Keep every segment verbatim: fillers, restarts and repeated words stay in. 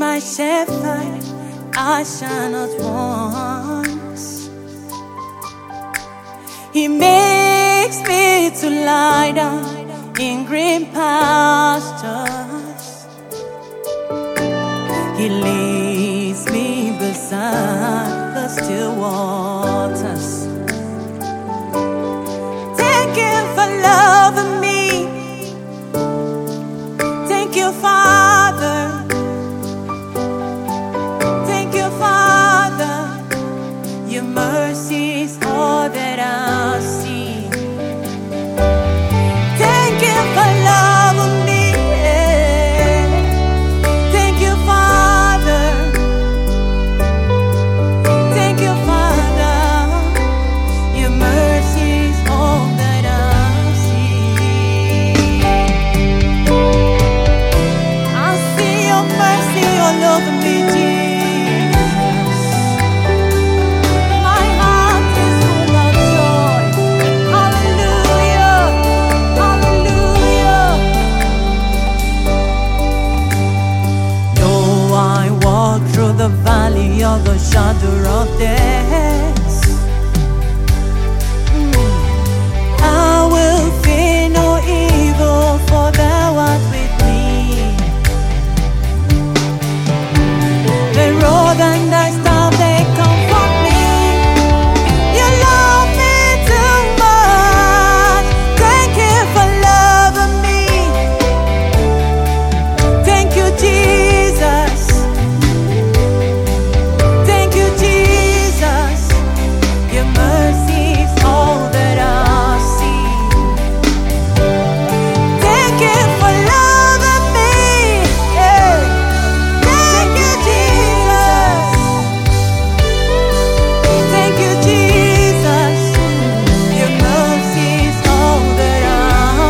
my shepherd, I shall not want. He makes me to lie down in green pastures. He leads me beside the still waters. Thank you for loving me. Thank you, Father. Thank you, Father. Your mercy is all that I see. Thank you for loving me. Thank you, Father. Thank you, Father. Your mercy is all that I see. I see your mercy all over me, Jesus. My heart is full of joy. Hallelujah. Hallelujah. Though I walk through the valley of the shadow of death, mm, I will fear no evil, for thou art with me. The rod and thy staff, they comfort me. You love me too much. Thank you for loving me. Thank you, Jesus. Thank you, Jesus. Your mercy is all that I see. Thank you for loving me. Yeah. Thank you, Jesus. Thank you, Jesus. Your mercy is all that I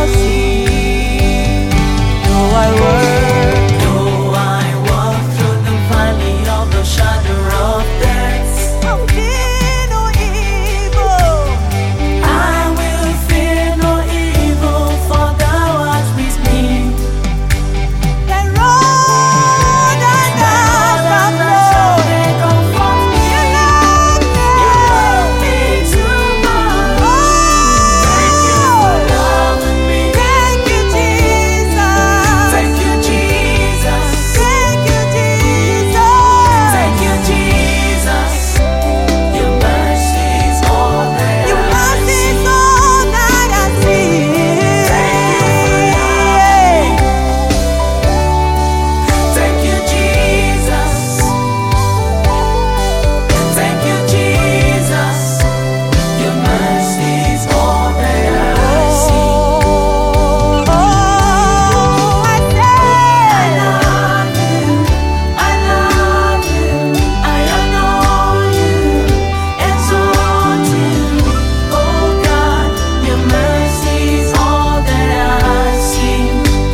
see. Though I work, though I walk through the valley of the shadow of death, I will fear no evil. I will fear no evil, for thou art with me. The rod and the staff, they comfort me. You love me. You love me too much. Thank you for loving me. Thank you, Jesus. Thank you, Jesus. Thank you, Jesus. Thank you, Jesus. Your mercy is all that I see. Your mercy is all that I see. Thank you, Jesus. Thank you, Jesus. Your mercy is all that I see. Oh, I say, I love you. I love you. I adore you. Exalt you. Oh God, your mercy is all that I see.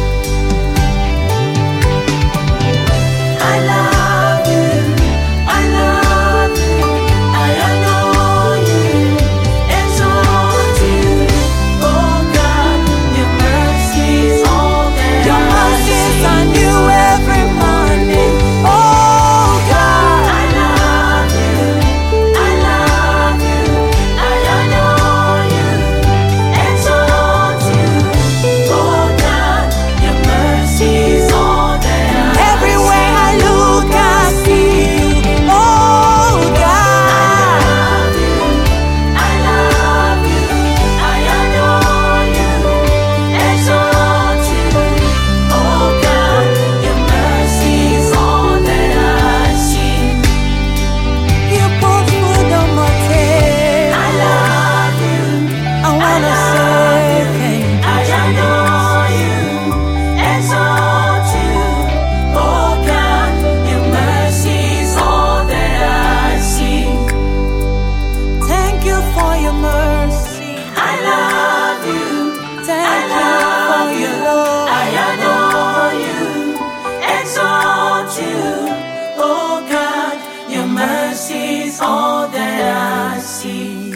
I love you. I love you. I adore you. Exalt you. Oh God, your mercy is all that I see. Your mercies are new every morning. Oh God, I love you. I love you. I adore you. Exalt you. Oh God, your mercy is all that I see. Everywhere I look, I see you. Oh God, I love you. I love you. I adore you. Exalt you. Oh God, your mercy is all that I see. You put food on my table. I love you. I wanna say thank you. I adore you. Exalt you. Oh God, your mercy is all that I see. Thank you for your mercy. I love you. Thank you for your love. I adore you. Exalt you. Oh God, your mercy is all that I see.